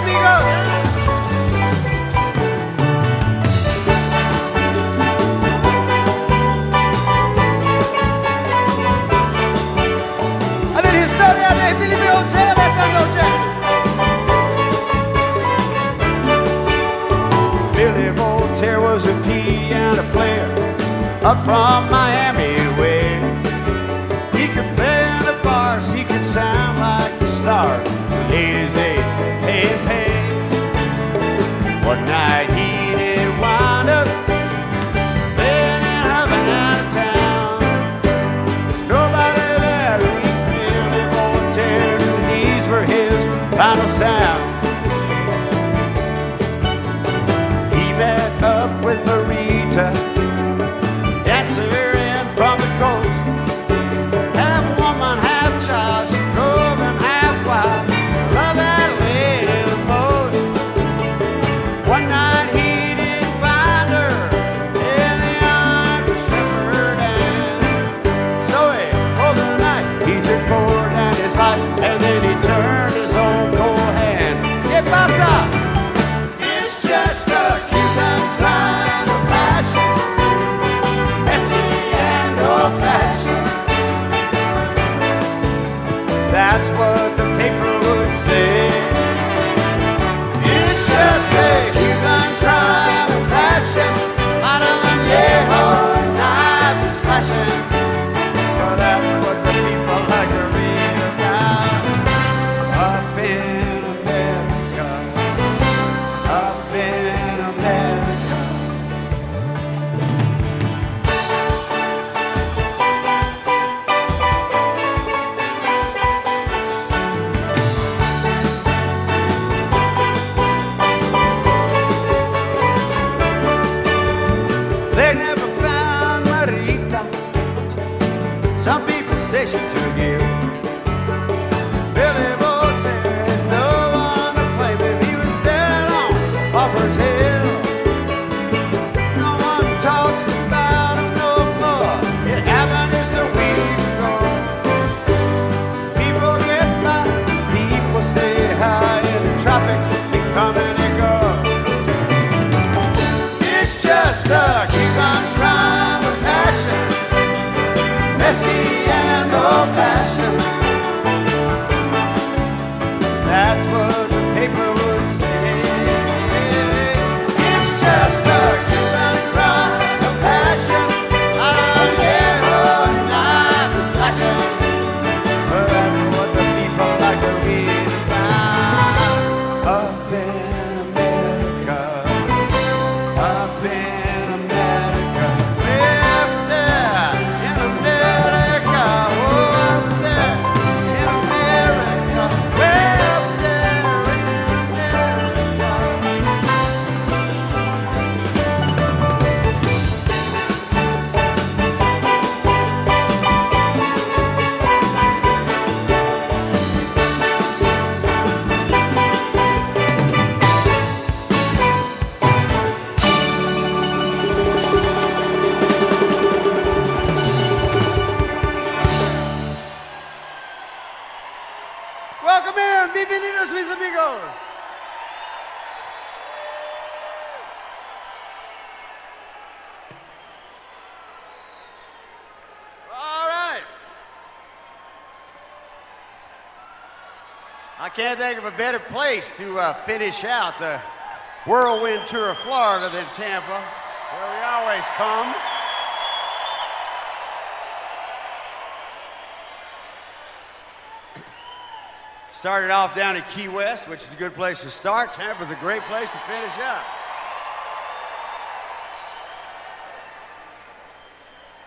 Billy Voltaire was a piano player up from Miami way. He could play in the bars, he could sound like the stars. Ladies, they pay and pay. One night he did wind up playing in Havana town. Nobody there reached Billy Voltaire, and these were his final sound. Met up with Marita, dancer in from the coast. Half woman, half child, she drove him half wild. Love that lady the most. One night he did find her in the arms of Shepherd Ann. So he pulled the knife, he took poor Danny's life, and then he turned his own cold hand. ¿Qué pasa? It's just a Cuban kind of passion, messy and old-fashioned. That's what the paper would say. It's just a Cuban kind of passion, out of añejo, nice and slashing. Well, that's what the people like to read about up in America, up in America. They never found Marita. Some people say she took you. Billy Voltaire had no one to play with. He was dead on Pauper's Hill. No one talks about him no more. It happened just a week ago. People get by, people stay high in the tropics. They come and they go. It's just a Cuban crime of passion, messy and old-fashioned. That's what the paper would say. It's just a Cuban crime of passion, out of añejo, nice and slashing. But that's what the people like to read about up in America, up in America, way up there in America, oh, up there in America, way up there in America. Welcome in, bienvenidos mis amigos. All right. I can't think of a better place to finish out the whirlwind tour of Florida than Tampa, where we always come. Started off down in Key West, which is a good place to start. Tampa's a great place to finish up.